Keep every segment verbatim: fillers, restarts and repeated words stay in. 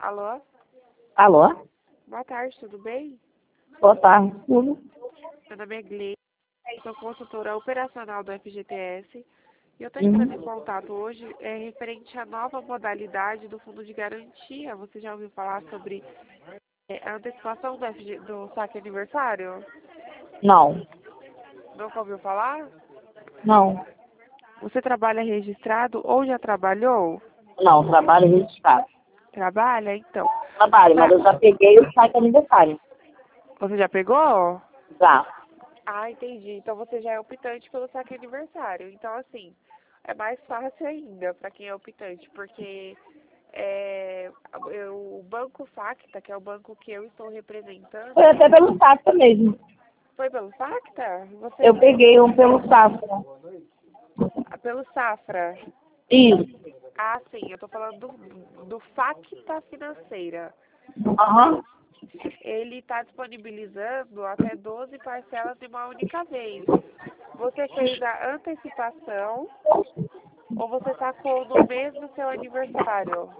Alô? Alô? Boa tarde, tudo bem? Boa tarde, tudo. Meu nome é Gleice, sou consultora operacional do F G T S e eu estou Uhum. entrando em contato hoje é, referente à nova modalidade do Fundo de Garantia. Você já ouviu falar sobre é, a antecipação do, F G, do saque aniversário? Não, Nunca ouviu falar? não, Você trabalha registrado ou já trabalhou? não, trabalho registrado. Trabalha? Então. Trabalho, mas Pra... eu já peguei o site aniversário. Você já pegou? Já. Ah, entendi. Então você já é optante pelo saque aniversário. Então, assim, é mais fácil ainda para quem é optante, porque é, eu- o Banco Facta, que é o banco que eu estou representando, Foi até pelo Safra mesmo. foi pelo Facta? Você, Eu peguei um pelo Safra. ah, pelo Safra. Isso. Ah, sim, eu estou falando do, do Facta Financeira. Aham. Ele está disponibilizando até doze parcelas de uma única vez. Você fez a antecipação ou você sacou no mês do seu aniversário?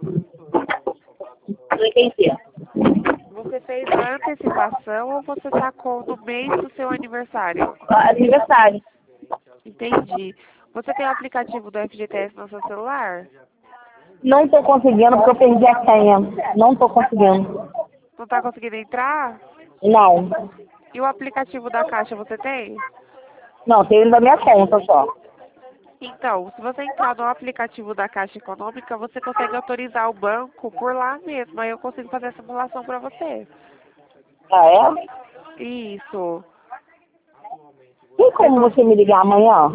Não entendi. Você fez a antecipação ou você sacou no mês do seu aniversário? Aniversário. Entendi. Você tem o aplicativo do F G T S no seu celular? Não tô conseguindo porque eu perdi a senha. Não tô conseguindo. Não está conseguindo entrar? Não. E o aplicativo da Caixa você tem? Não, tem ele da minha conta só. Então, se você entrar no aplicativo da Caixa Econômica, você consegue autorizar o banco por lá mesmo. Aí eu consigo fazer a simulação para você. Ah, é? Isso. Tem Você como con- você me ligar amanhã?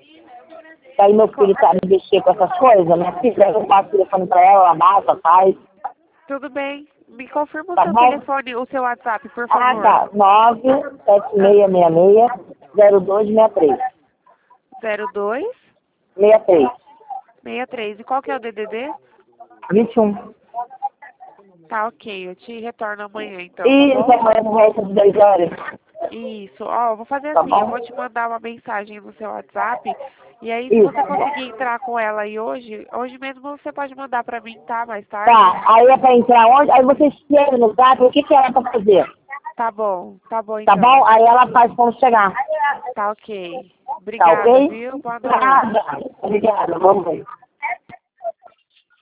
Aí meu filho tá me mexer com essas coisas, minha filha, eu passo o telefone pra ela, ela baixa, faz. Tudo bem. Me confirma o Tá seu bom? telefone, o seu WhatsApp, por Ah, favor. tá. nove sete Ah, seis seis seis zero dois seis três. zero dois seis três. seis três. E qual que é o D D D? vinte e um. Tá, ok. Eu te retorno amanhã, então, tá E bom? amanhã no resto de dez horas. Isso. Ó, eu vou fazer Tá assim. Eu bom? vou te mandar uma mensagem no seu WhatsApp. E aí, se você Isso. conseguir entrar com ela aí hoje, hoje mesmo você pode mandar pra mim, tá? Mais tarde. Tá. Aí é pra entrar onde? Aí você escreve no zap o que, que ela pra fazer. Tá bom. Tá bom, Tá então. bom? Aí ela faz quando chegar. Tá, ok. Tá Obrigada, ok? viu? Boa noite. Nada. Obrigada. Vamos ver.